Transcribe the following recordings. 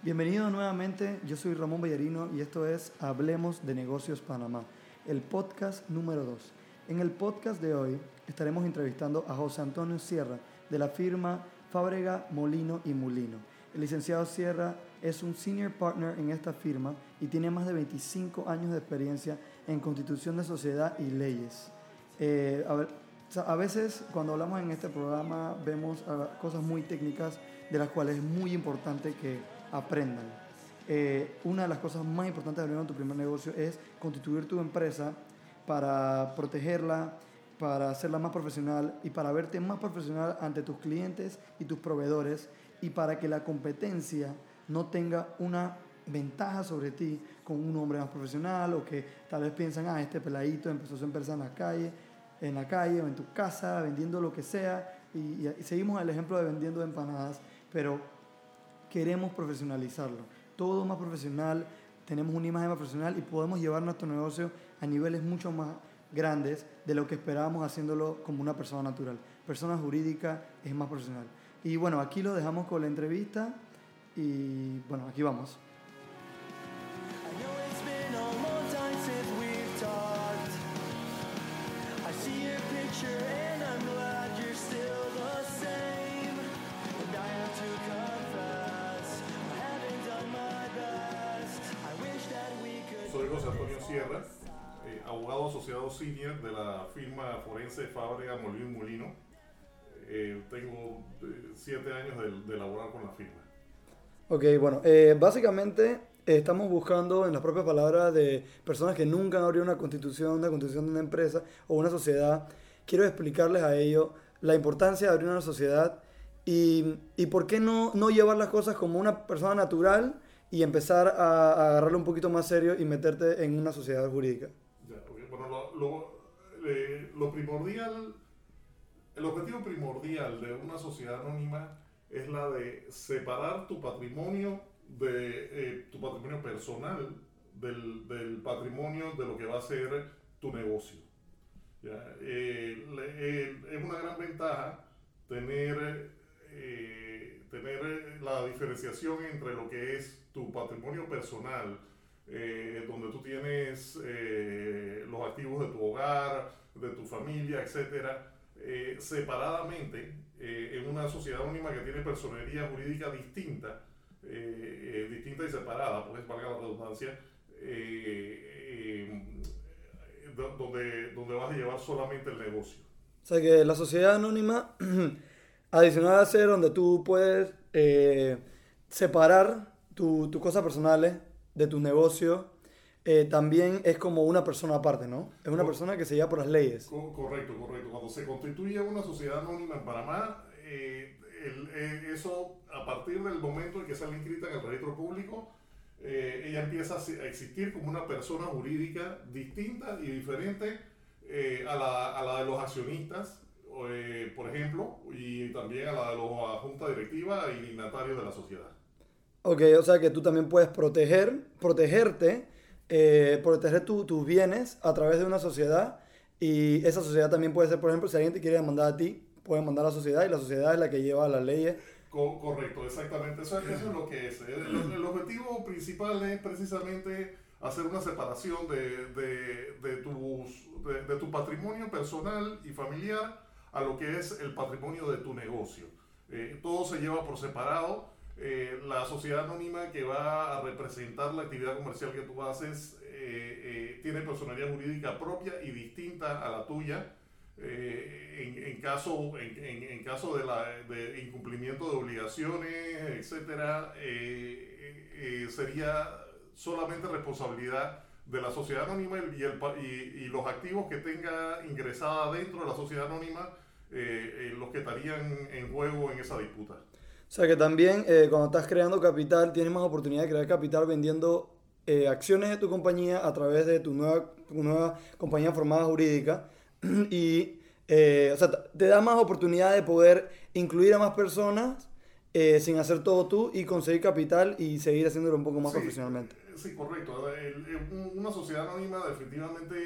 Bienvenido nuevamente, yo soy Ramón Ballarino y esto es Hablemos de Negocios Panamá, el podcast número 2. En el podcast de hoy estaremos entrevistando a José Antonio Sierra de la firma Fábrega, Molino y Mulino. El licenciado Sierra es un senior partner en esta firma y tiene más de 25 años de experiencia en constitución de sociedad y leyes. A veces cuando hablamos en este programa vemos cosas muy técnicas de las cuales es muy importante que aprendan. Una de las cosas más importantes de abrir tu primer negocio es constituir tu empresa para protegerla, para hacerla más profesional y para verte más profesional ante tus clientes y tus proveedores y para que la competencia no tenga una ventaja sobre ti con un hombre más profesional o que tal vez piensan, este peladito empezó su empresa en la calle o en tu casa vendiendo lo que sea y seguimos el ejemplo de vendiendo empanadas, pero queremos profesionalizarlo, todo más profesional, tenemos una imagen más profesional y podemos llevar nuestro negocio a niveles mucho más grandes de lo que esperábamos haciéndolo como una persona natural. Persona jurídica es más profesional. Y bueno, aquí lo dejamos con la entrevista y bueno, aquí vamos. Soy José Antonio Sierra, abogado asociado senior de la firma forense Fábrega, Molino y Mulino. Tengo 7 años de laborar con la firma. Ok, bueno, básicamente estamos buscando, en las propias palabras de personas que nunca han abierto una constitución de una empresa o una sociedad, quiero explicarles a ellos la importancia de abrir una sociedad y por qué no llevar las cosas como una persona natural y empezar a agarrarlo un poquito más serio y meterte en una sociedad jurídica. Ya, okay. Bueno, lo primordial, el objetivo primordial de una sociedad anónima es la de separar tu patrimonio de tu patrimonio personal del patrimonio de lo que va a ser tu negocio. ¿Ya? Es una gran ventaja tener la diferenciación entre lo que es tu patrimonio personal, donde tú tienes los activos de tu hogar, de tu familia, etcétera, separadamente en una sociedad anónima que tiene personería jurídica distinta y separada, pues valga la redundancia, donde vas a llevar solamente el negocio. O sea que la sociedad anónima, adicional a ser donde tú puedes separar tus cosas personales de tus negocios, también es como una persona aparte, ¿no? Es una persona que se lleva por las leyes. Correcto. Cuando se constituye una sociedad anónima en Panamá, eso a partir del momento en que sale inscrita en el registro público, ella empieza a existir como una persona jurídica distinta y diferente a la de los accionistas, por ejemplo, y también a la de la junta directiva y dignatarios de la sociedad. Ok, o sea que tú también puedes protegerte, proteger tus bienes a través de una sociedad y esa sociedad también puede ser, por ejemplo, si alguien te quiere demandar a ti, puede mandar a la sociedad y la sociedad es la que lleva las leyes. Correcto, exactamente. Eso es lo que es. El objetivo principal es precisamente hacer una separación de tu patrimonio personal y familiar a lo que es el patrimonio de tu negocio. Todo se lleva por separado. La sociedad anónima que va a representar la actividad comercial que tú haces tiene personalidad jurídica propia y distinta a la tuya. En caso de incumplimiento de obligaciones, etcétera, sería solamente responsabilidad de la sociedad anónima y los activos que tenga ingresada dentro de la sociedad anónima los que estarían en juego en esa disputa. O sea que también cuando estás creando capital tienes más oportunidad de crear capital vendiendo acciones de tu compañía a través de tu nueva compañía formada jurídica y o sea, te da más oportunidad de poder incluir a más personas sin hacer todo tú y conseguir capital y seguir haciéndolo un poco más profesionalmente. Sí, correcto. Una sociedad anónima definitivamente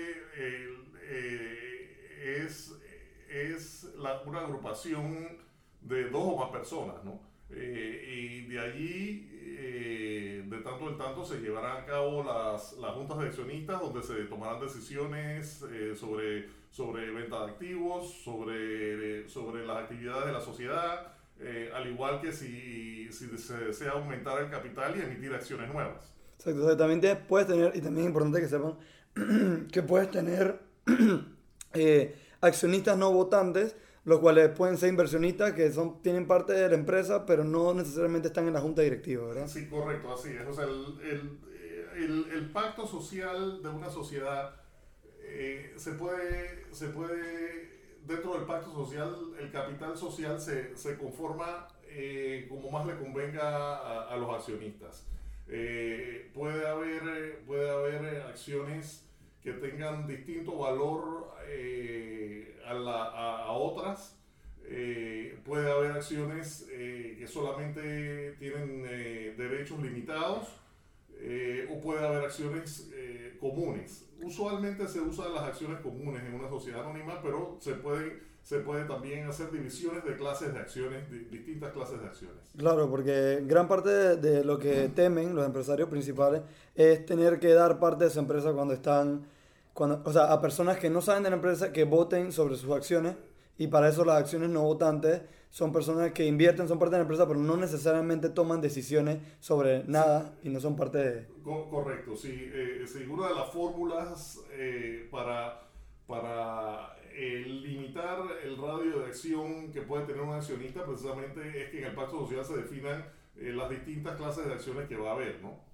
es una agrupación de 2 o más personas, ¿no? Y de allí de tanto en tanto se llevarán a cabo las juntas de accionistas donde se tomarán decisiones sobre venta de activos, sobre las actividades de la sociedad, al igual que si se desea aumentar el capital y emitir acciones nuevas. Exacto, o sea, también puedes tener, y también es importante que sepan, que puedes tener accionistas no votantes, los cuales pueden ser inversionistas que tienen parte de la empresa, pero no necesariamente están en la junta directiva, ¿verdad? Sí, correcto, así es. O sea, el pacto social de una sociedad se puede, dentro del pacto social, el capital social se conforma como más le convenga a los accionistas. Puede haber acciones que tengan distinto valor a otras. Puede haber acciones que solamente tienen derechos limitados, o puede haber acciones comunes. Usualmente se usan las acciones comunes en una sociedad anónima, pero se puede también hacer divisiones de clases de acciones, distintas clases de acciones. Claro, porque gran parte de lo que temen los empresarios principales es tener que dar parte de su empresa o sea, a personas que no saben de la empresa que voten sobre sus acciones, y para eso las acciones no votantes son personas que invierten, son parte de la empresa, pero no necesariamente toman decisiones sobre nada y no son parte de... Correcto, sí. Una de las fórmulas para limitar el radio de acción que puede tener un accionista precisamente es que en el pacto social se definan las distintas clases de acciones que va a haber, ¿no?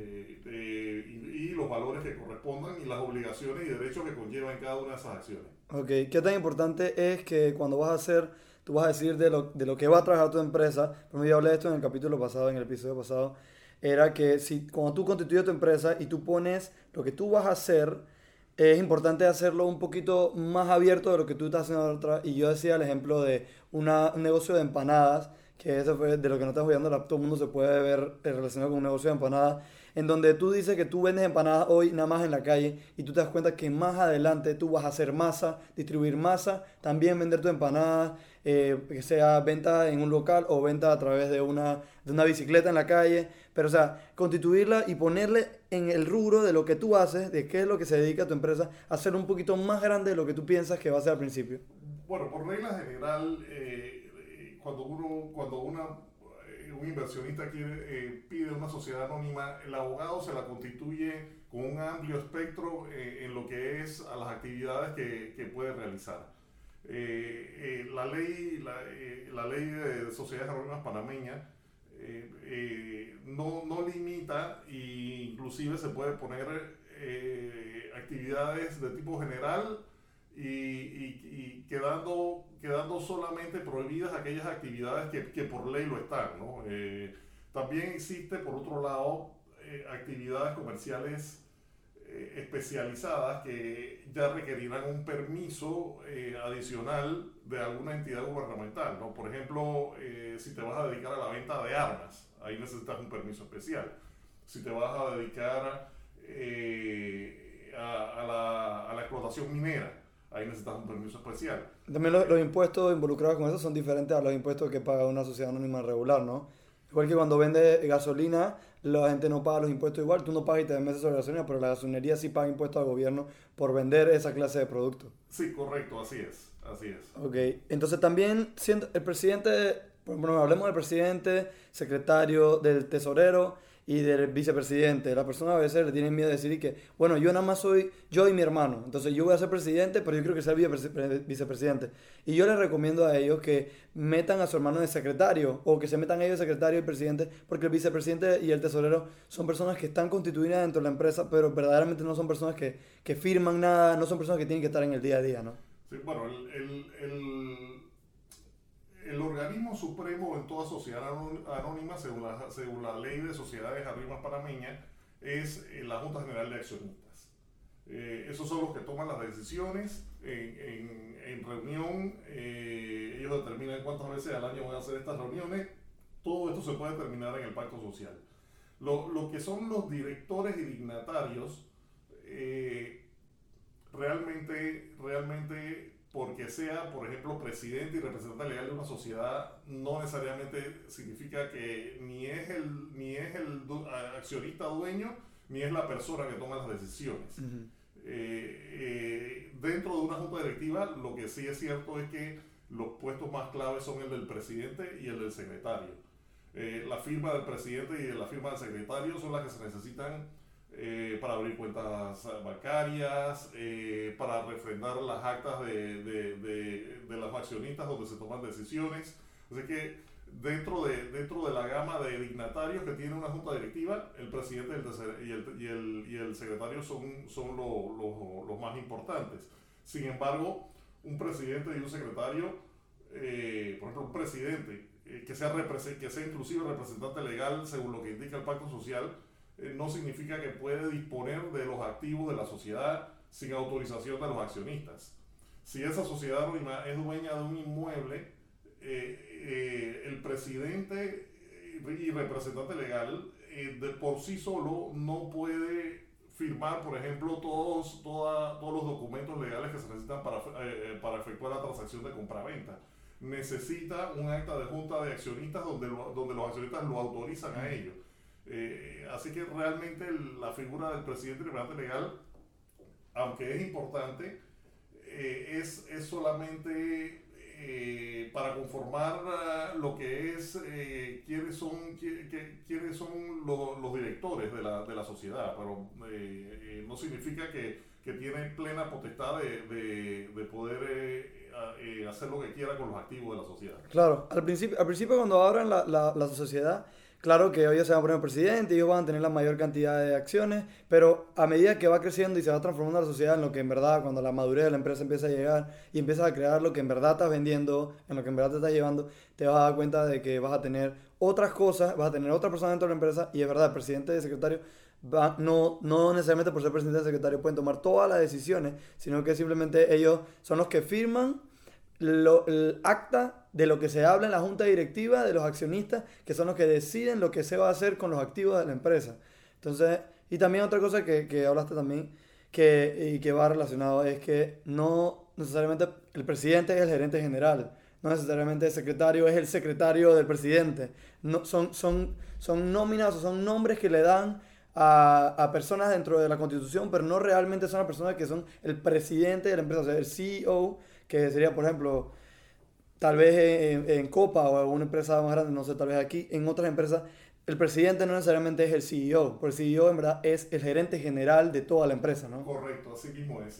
Y los valores que correspondan y las obligaciones y derechos que conllevan cada una de esas acciones. Ok, ¿qué tan importante es que cuando tú vas a decir de lo que va a trabajar tu empresa? Por yo hablé de esto en el capítulo pasado, en el episodio pasado, era que cuando tú constituyes tu empresa y tú pones lo que tú vas a hacer, es importante hacerlo un poquito más abierto de lo que tú estás haciendo ahora. Y yo decía el ejemplo de un negocio de empanadas, que eso fue de lo que no estás jugando, todo el mundo se puede ver relacionado con un negocio de empanadas, en donde tú dices que tú vendes empanadas hoy nada más en la calle y tú te das cuenta que más adelante tú vas a hacer masa, distribuir masa, también vender tu empanada, que sea venta en un local o venta a través de una bicicleta en la calle, pero o sea, constituirla y ponerle en el rubro de lo que tú haces, de qué es lo que se dedica a tu empresa, hacer un poquito más grande de lo que tú piensas que va a ser al principio. Bueno, por regla general, cuando un inversionista pide una sociedad anónima, el abogado se la constituye con un amplio espectro en lo que es a las actividades que puede realizar. La ley de sociedades anónimas panameña no limita, e inclusive se puede poner actividades de tipo general y quedando solamente prohibidas aquellas actividades que por ley lo están, ¿no? También existe, por otro lado, actividades comerciales especializadas que ya requerirán un permiso adicional de alguna entidad gubernamental, ¿no? Por ejemplo, si te vas a dedicar a la venta de armas, ahí necesitas un permiso especial. Si te vas a dedicar a la explotación minera, ahí necesitas un permiso especial. También los impuestos involucrados con eso son diferentes a los impuestos que paga una sociedad anónima regular, ¿no? Igual que cuando vende gasolina, la gente no paga los impuestos igual, tú no pagas y te metes sobre gasolina, pero la gasolinería sí paga impuestos al gobierno por vender esa clase de producto. Sí, correcto, así es. Ok, entonces también siendo el presidente, bueno, hablemos del presidente, secretario, del tesorero y del vicepresidente. La persona a veces le tienen miedo de decir que, bueno, yo nada más soy yo y mi hermano, entonces yo voy a ser presidente, pero yo quiero que sea vicepresidente. Y yo les recomiendo a ellos que metan a su hermano de secretario, o que se metan ellos de secretario y presidente, porque el vicepresidente y el tesorero son personas que están constituidas dentro de la empresa, pero verdaderamente no son personas que firman nada, no son personas que tienen que estar en el día a día, ¿no? Sí, bueno, el organismo supremo en toda sociedad anónima, según la ley de sociedades anónimas panameña, es la Junta General de Accionistas. Esos son los que toman las decisiones en reunión. Ellos determinan cuántas veces al año van a hacer estas reuniones. Todo esto se puede determinar en el pacto social. Lo que son los directores y dignatarios, realmente porque sea, por ejemplo, presidente y representante legal de una sociedad, no necesariamente significa que ni es el accionista dueño, ni es la persona que toma las decisiones. Uh-huh. Dentro de una junta directiva, lo que sí es cierto es que los puestos más claves son el del presidente y el del secretario. La firma del presidente y la firma del secretario son las que se necesitan para abrir cuentas bancarias, para refrendar las actas de los accionistas donde se toman decisiones. Así que dentro de la gama de dignatarios que tiene una junta directiva, el presidente y el secretario son los más importantes. Sin embargo, un presidente y un secretario, por ejemplo, un presidente que sea inclusive representante legal según lo que indica el pacto social, no significa que puede disponer de los activos de la sociedad sin autorización de los accionistas. Si esa sociedad anónima es dueña de un inmueble, el presidente y representante legal de por sí solo no puede firmar, por ejemplo, todos los documentos legales que se necesitan para efectuar la transacción de compraventa. Necesita un acta de junta de accionistas donde los accionistas lo autorizan a ello. Así que realmente la figura del presidente y representante legal, aunque es importante, es solamente para conformar lo que es quiénes son los directores de la sociedad, pero no significa que tiene plena potestad de poder hacer lo que quiera con los activos de la sociedad. Claro, al principio cuando abran la sociedad, claro que ellos se van a poner presidente, ellos van a tener la mayor cantidad de acciones, pero a medida que va creciendo y se va transformando la sociedad en lo que en verdad, cuando la madurez de la empresa empieza a llegar y empiezas a crear lo que en verdad estás vendiendo, en lo que en verdad te estás llevando, te vas a dar cuenta de que vas a tener otras cosas, vas a tener otra persona dentro de la empresa y es verdad, el presidente y el secretario no necesariamente por ser presidente y secretario pueden tomar todas las decisiones, sino que simplemente ellos son los que firman el acta de lo que se habla en la junta directiva de los accionistas, que son los que deciden lo que se va a hacer con los activos de la empresa. Entonces, y también otra cosa que hablaste también, y que va relacionado, es que no necesariamente el presidente es el gerente general, no necesariamente el secretario es el secretario del presidente. No, son nóminas o son nombres que le dan a personas dentro de la Constitución, pero no realmente son las personas que son el presidente de la empresa, o sea, el CEO, que sería, por ejemplo, tal vez en Copa o en una empresa más grande, no sé, tal vez aquí, en otras empresas, el presidente no necesariamente es el CEO, porque el CEO en verdad es el gerente general de toda la empresa, ¿no? Correcto, así mismo es.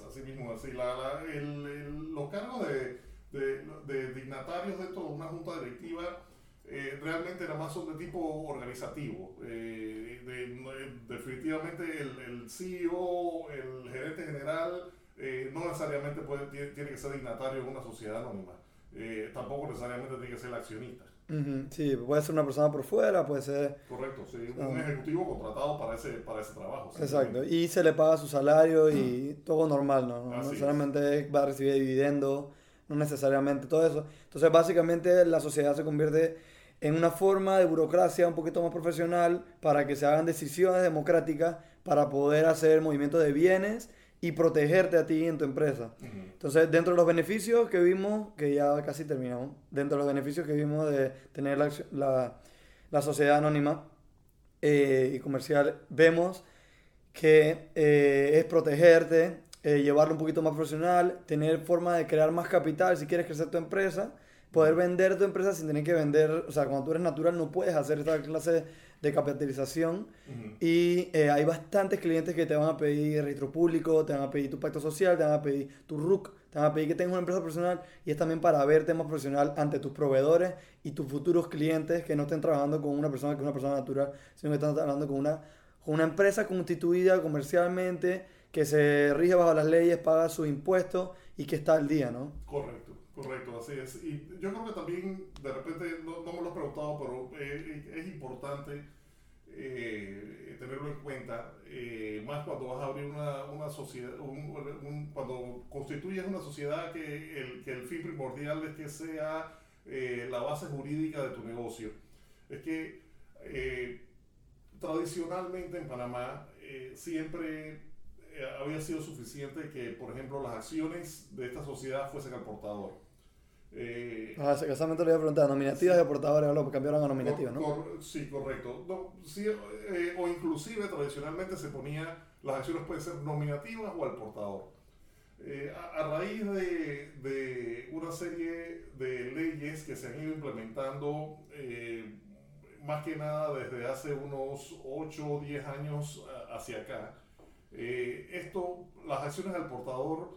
Los cargos de dignatarios dentro de una junta directiva realmente nada más son de tipo organizativo. Definitivamente el CEO, el gerente general, no necesariamente tiene que ser dignatario en una sociedad anónima. Tampoco necesariamente tiene que ser el accionista. Uh-huh. Sí, puede ser una persona por fuera, puede ser... Correcto, sí, un ejecutivo contratado para ese trabajo. Exacto, y se le paga su salario y todo normal, ¿no? No necesariamente va a recibir dividendos, no necesariamente todo eso. Entonces, básicamente, la sociedad se convierte en una forma de burocracia un poquito más profesional para que se hagan decisiones democráticas para poder hacer movimientos de bienes y protegerte a ti en tu empresa. Uh-huh. Entonces, dentro de los beneficios que vimos, que ya casi terminamos, dentro de los beneficios que vimos de tener la sociedad anónima y comercial, vemos que es protegerte, llevarlo un poquito más profesional, tener forma de crear más capital si quieres crecer tu empresa, poder vender tu empresa sin tener que vender, o sea, cuando tú eres natural no puedes hacer esta clase de capitalización. Uh-huh. Y hay bastantes clientes que te van a pedir registro público, te van a pedir tu pacto social, te van a pedir tu RUC, te van a pedir que tengas una empresa profesional, y es también para verte más profesional ante tus proveedores y tus futuros clientes, que no estén trabajando con una persona que es una persona natural, sino que están trabajando con una empresa constituida comercialmente, que se rige bajo las leyes, paga sus impuestos y que está al día, ¿no? Correcto, así es. Y yo creo que también, de repente, no me lo he preguntado, pero es importante tenerlo en cuenta, más cuando vas a abrir una sociedad, cuando constituyes una sociedad que el fin primordial es que sea la base jurídica de tu negocio. Es que tradicionalmente en Panamá siempre había sido suficiente que, por ejemplo, las acciones de esta sociedad fuesen al portador. Exactamente lo iba a preguntar, nominativas y aportadores, lo cambiaron a nominativas, ¿no? Sí, correcto. No, sí, o inclusive tradicionalmente se ponía, las acciones pueden ser nominativas o al portador. A raíz de una serie de leyes que se han ido implementando, más que nada desde hace unos 8 o 10 años hacia acá, las acciones al portador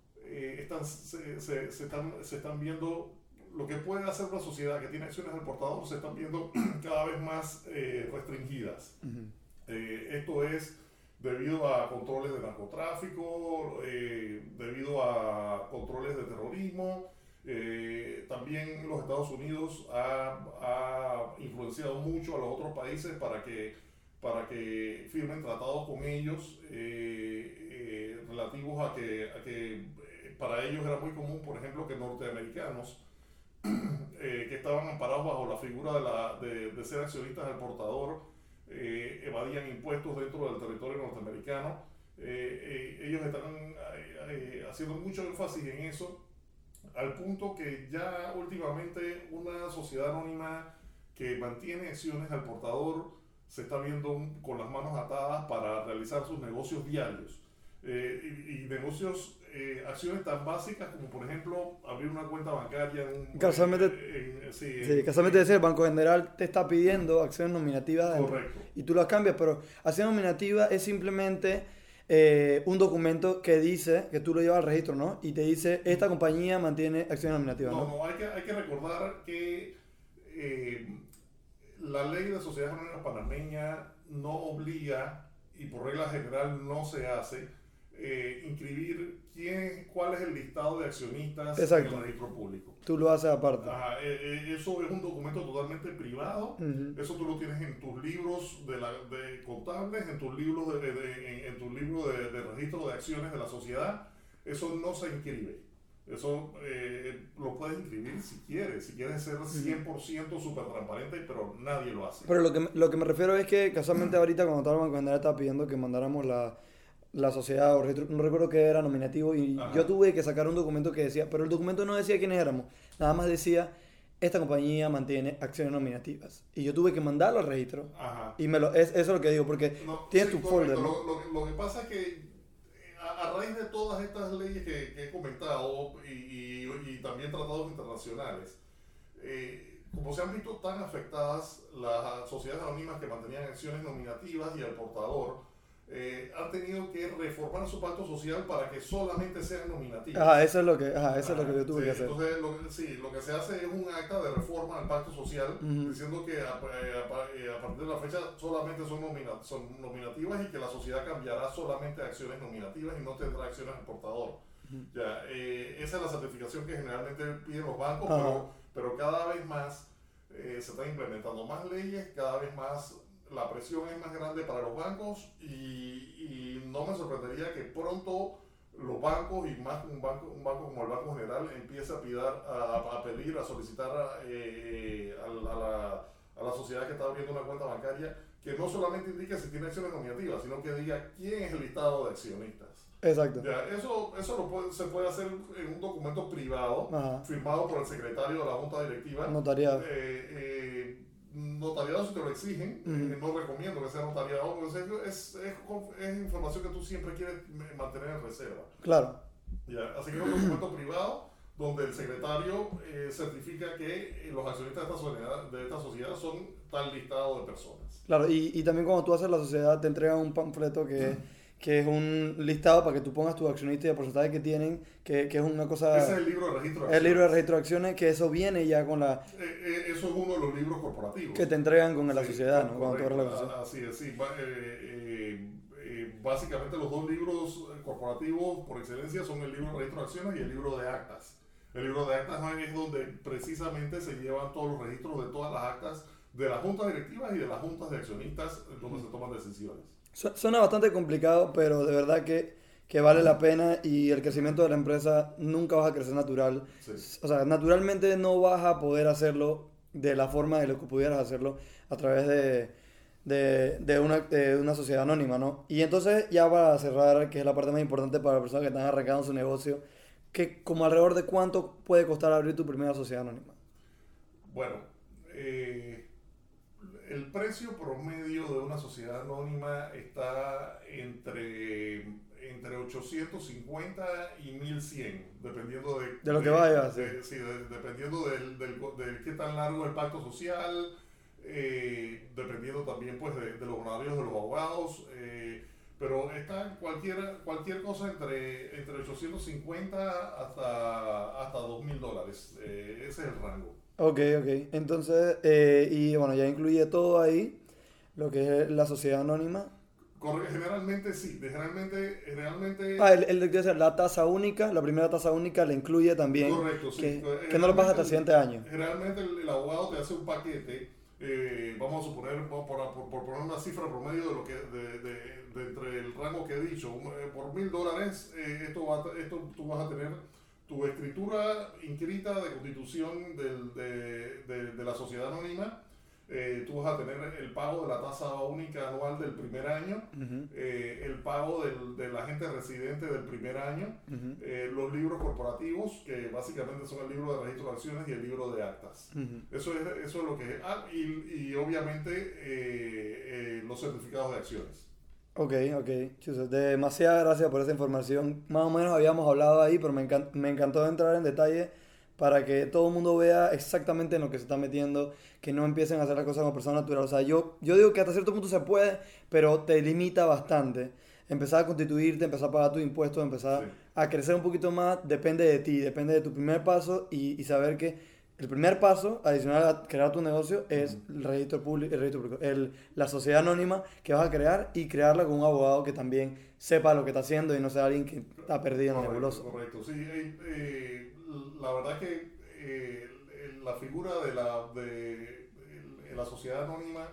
se están viendo, lo que puede hacer una sociedad que tiene acciones al portador se están viendo cada vez más restringidas. Uh-huh. Esto es debido a controles de narcotráfico, debido a controles de terrorismo. También los Estados Unidos ha influenciado mucho a los otros países para que firmen tratados con ellos relativos a que para ellos era muy común, por ejemplo, que norteamericanos que estaban amparados bajo la figura de ser accionistas del portador evadían impuestos dentro del territorio norteamericano. Ellos están haciendo mucho énfasis en eso, al punto que ya últimamente una sociedad anónima que mantiene acciones al portador se está viendo con las manos atadas para realizar sus negocios diarios. Y negocios, acciones tan básicas como, por ejemplo, abrir una cuenta bancaria casualmente decía, el Banco General te está pidiendo acciones nominativas. Correcto. Y tú las cambias, pero acción nominativa es simplemente un documento que dice que tú lo llevas al registro, ¿no? Y te dice, esta compañía mantiene acciones nominativas, ¿no? No, hay que recordar que la ley de sociedades anónimas panameña no obliga, y por regla general no se hace, inscribir cuál es el listado de accionistas Exacto. en el registro público. Tú lo haces aparte. Ajá, eso es un documento totalmente privado. Uh-huh. Eso tú lo tienes en tus libros de contables, en tus libros en tu libro de registro de acciones de la sociedad. Eso no se inscribe. Eso lo puedes inscribir si quieres ser 100% súper transparente, pero nadie lo hace. Pero lo que me refiero es que casualmente ahorita cuando estaba el Banco General estaba pidiendo que mandáramos la sociedad o registro, no recuerdo qué era, nominativo, y ajá, yo tuve que sacar un documento que decía, pero el documento no decía quiénes éramos, nada más decía, esta compañía mantiene acciones nominativas. Y yo tuve que mandarlo al registro. Ajá. Y eso es lo que digo, porque tienes tu folder, ¿no? Lo que pasa es que a raíz de todas estas leyes que he comentado y también tratados internacionales, como se han visto tan afectadas las sociedades anónimas que mantenían acciones nominativas y al portador, han tenido que reformar su pacto social para que solamente sean nominativas. Eso es lo que yo tuve que hacer. Entonces, lo que se hace es un acta de reforma al pacto social, uh-huh, diciendo que a partir de la fecha solamente son nominativas y que la sociedad cambiará solamente a acciones nominativas y no tendrá acciones al portador. Uh-huh. Esa es la certificación que generalmente piden los bancos, uh-huh, pero cada vez más se están implementando más leyes, cada vez más la presión es más grande para los bancos y no me sorprendería que pronto los bancos y más un banco como el Banco General empiece a pedir, a solicitar a la sociedad que está abriendo una cuenta bancaria que no solamente indique si tiene acciones nominativas, sino que diga quién es el listado de accionistas. Exacto. Eso se puede hacer en un documento privado, ajá, firmado por el secretario de la Junta Directiva. Notariado. Notariado si te lo exigen, uh-huh, no recomiendo que sea notariado, porque es información que tú siempre quieres mantener en reserva. Claro. Así que es un documento privado donde el secretario certifica que los accionistas de esta sociedad son tal listado de personas. Claro, y también cuando tú haces la sociedad te entregan un panfleto que es un listado para que tú pongas tus accionistas y el porcentaje que tienen, que es una cosa... Ese es el libro de registro de acciones. El libro de registro de acciones, que eso viene ya con la... Eso es uno de los libros corporativos. Que te entregan con la sociedad, ¿no? Cuando tú la sociedad. Así es, sí. Básicamente los dos libros corporativos por excelencia son el libro de registro de acciones y el libro de actas. El libro de actas es donde precisamente se llevan todos los registros de todas las actas de las juntas directivas y de las juntas de accionistas donde se toman decisiones. Suena bastante complicado, pero de verdad que vale la pena y el crecimiento de la empresa nunca vas a crecer natural. Sí. O sea, naturalmente no vas a poder hacerlo de la forma de lo que pudieras hacerlo a través de una sociedad anónima, ¿no? Y entonces, ya para cerrar, que es la parte más importante para las personas que están arrancando su negocio, que como alrededor de cuánto puede costar abrir tu primera sociedad anónima. Bueno, el precio promedio de una sociedad anónima está entre 850 y 1100, dependiendo De lo que vaya, sí. dependiendo del qué tan largo es el pacto social, dependiendo también pues de los horarios de los abogados, pero está cualquier cosa entre 850 hasta $2000, ese es el rango. Ok. Entonces, y bueno, ya incluye todo ahí, lo que es la sociedad anónima. Generalmente sí, generalmente La tasa única, la primera tasa única la incluye también. correcto, sí. Que no lo pasa hasta el siguiente año. Generalmente el abogado te hace un paquete, vamos a suponer, por poner una cifra promedio de lo que de entre el rango que he dicho, por $1000, esto tú vas a tener tu escritura inscrita de constitución de la sociedad anónima. Tú vas a tener el pago de la tasa única anual del primer año, Uh-huh. el pago del agente residente del primer año, Uh-huh. los libros corporativos, que básicamente son el libro de registro de acciones y el libro de actas. Uh-huh. Eso es lo que es. Y obviamente los certificados de acciones. Ok. Chus, demasiadas gracias por esa información. Más o menos habíamos hablado ahí, pero me encantó entrar en detalle para que todo el mundo vea exactamente en lo que se está metiendo, que no empiecen a hacer las cosas como personas naturales. O sea, yo digo que hasta cierto punto se puede, pero te limita bastante. Empezar a constituirte, empezar a pagar tus impuestos, empezar Sí. a crecer un poquito más, depende de ti, depende de tu primer paso y saber que el primer paso, adicional a crear tu negocio, es Ujú. el registro público, la sociedad anónima que vas a crear y crearla con un abogado que también sepa lo que está haciendo y no sea alguien que está perdido en la nebulosa. Correcto. Sí, la verdad es que la figura de la sociedad anónima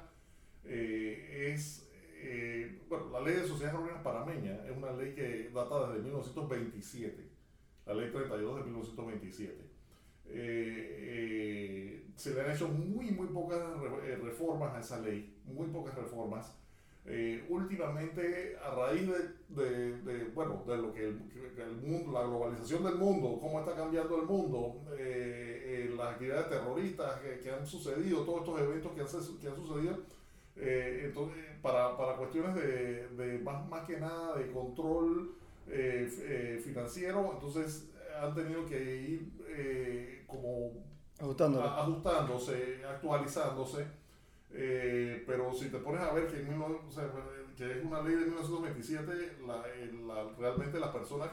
bueno, la ley de sociedades anónimas panameña es una ley que data desde 1927, la ley 32 de 1927. Se le han hecho muy pocas reformas a esa ley, muy pocas reformas. Últimamente, a raíz bueno, de lo que el mundo, la globalización del mundo, cómo está cambiando el mundo, las actividades terroristas que han sucedido, todos estos eventos que han sucedido, entonces, para cuestiones más que nada de control financiero, entonces han tenido que ir como Ajustándolo. ajustándose, actualizándose. Pero si te pones a ver o sea, que es una ley de 1927, realmente las personas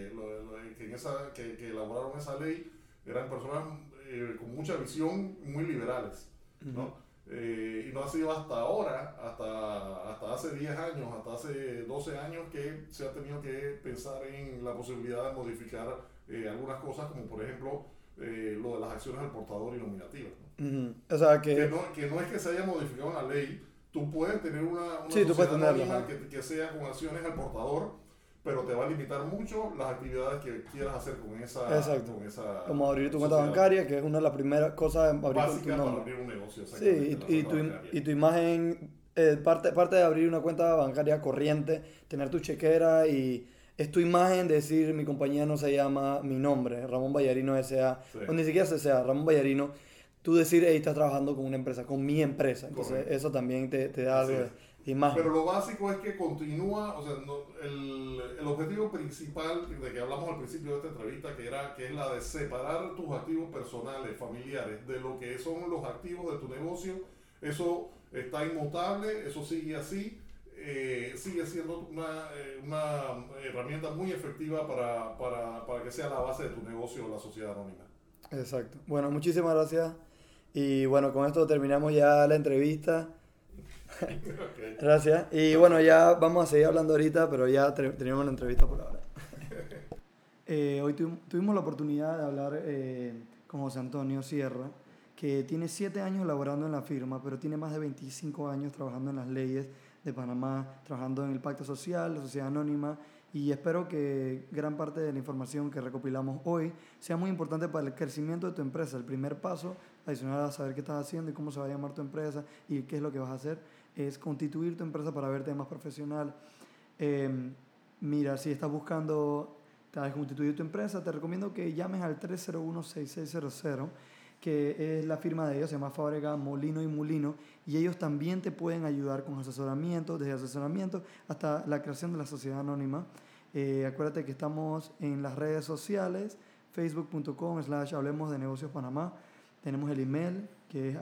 que elaboraron esa ley eran personas con mucha visión, muy liberales, ¿no? Ujú. Y no ha sido hasta ahora, hasta hace 10 años, hasta hace 12 años que se ha tenido que pensar en la posibilidad de modificar algunas cosas, como por ejemplo lo de las acciones del portador y nominativas, ¿no? Ujú. O sea Que no es que se haya modificado la ley, tú puedes tener una Sí, tú puedes sociedad tenerla, anónima ajá. que sea con acciones al portador, pero te va a limitar mucho las actividades que quieras hacer Exacto. con esa Como abrir tu cuenta sociedad. bancaria, que es una de las primeras cosas, abrir con tu Básica para nombre. abrir un negocio, Sí, exactamente, la cuenta bancaria. y tu imagen, parte de abrir una cuenta bancaria corriente, tener tu chequera y es tu imagen de decir mi compañía no se llama mi nombre, Ramón Vallarino S.A. Sí. o ni siquiera S.A., Ramón Vallarino, tú decir, hey, estás trabajando con una empresa, con mi empresa. Entonces Correcto. eso también te da Así algo es. de imagen. Pero lo básico es que continúa, o sea, el objetivo principal de que hablamos al principio de esta entrevista, que es la de separar tus activos personales, familiares, de lo que son los activos de tu negocio, eso está inmutable, eso sigue así, sigue siendo una herramienta muy efectiva para que sea la base de tu negocio la sociedad anónima. Exacto. Bueno, muchísimas gracias. Y bueno, con esto terminamos ya la entrevista. Okay. Gracias. Y bueno, ya vamos a seguir hablando ahorita, pero ya tenemos la entrevista por ahora. Hoy tuvimos la oportunidad de hablar con José Antonio Sierra, que tiene 7 años laborando en la firma, pero tiene más de 25 años trabajando en las leyes de Panamá, trabajando en el Pacto Social, la Sociedad Anónima, y espero que gran parte de la información que recopilamos hoy sea muy importante para el crecimiento de tu empresa. El primer paso, adicional a saber qué estás haciendo y cómo se va a llamar tu empresa y qué es lo que vas a hacer, es constituir tu empresa para verte más profesional. Mira, si estás buscando tal vez constituir tu empresa, te recomiendo que llames al 301-6600, que es la firma de ellos, se llama Fábrega Molino y Mulino, y ellos también te pueden ayudar con asesoramiento, desde asesoramiento hasta la creación de la sociedad anónima. Acuérdate que estamos en las redes sociales, facebook.com/Hablemos de Negocios Panamá. Tenemos el email que es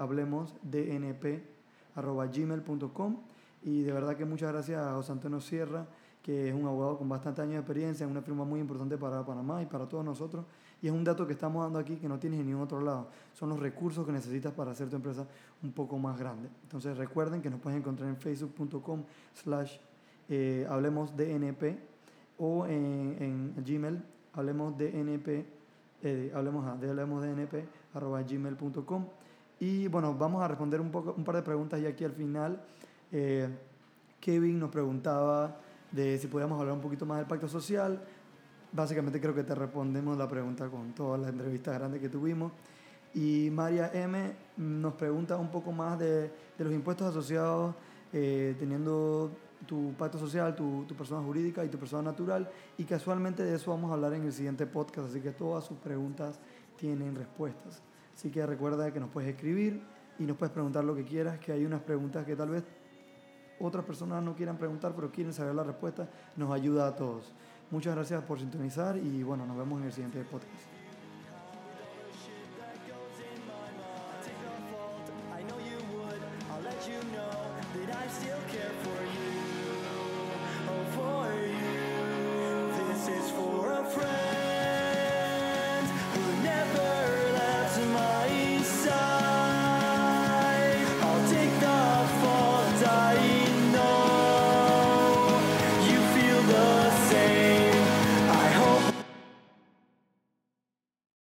hablemosdnp@gmail.com, y de verdad que muchas gracias a José Antonio Sierra, que es un abogado con bastante años de experiencia, es una firma muy importante para Panamá y para todos nosotros, y es un dato que estamos dando aquí que no tienes en ningún otro lado. Son los recursos que necesitas para hacer tu empresa un poco más grande. Entonces recuerden que nos pueden encontrar en facebook.com/hablemosdnp o en Gmail, hablemosdnp@gmail.com. Y bueno, vamos a responder un par de preguntas ya aquí al final. Kevin nos preguntaba de si podíamos hablar un poquito más del pacto social. Básicamente creo que te respondemos la pregunta con todas las entrevistas grandes que tuvimos. Y María M nos pregunta un poco más de los impuestos asociados, teniendo tu pacto social, tu persona jurídica y tu persona natural, y casualmente de eso vamos a hablar en el siguiente podcast, así que todas sus preguntas tienen respuestas. Así que recuerda que nos puedes escribir y nos puedes preguntar lo que quieras, que hay unas preguntas que tal vez otras personas no quieran preguntar, pero quieren saber la respuesta. Nos ayuda a todos. Muchas gracias por sintonizar y bueno, nos vemos en el siguiente podcast. I still care for you.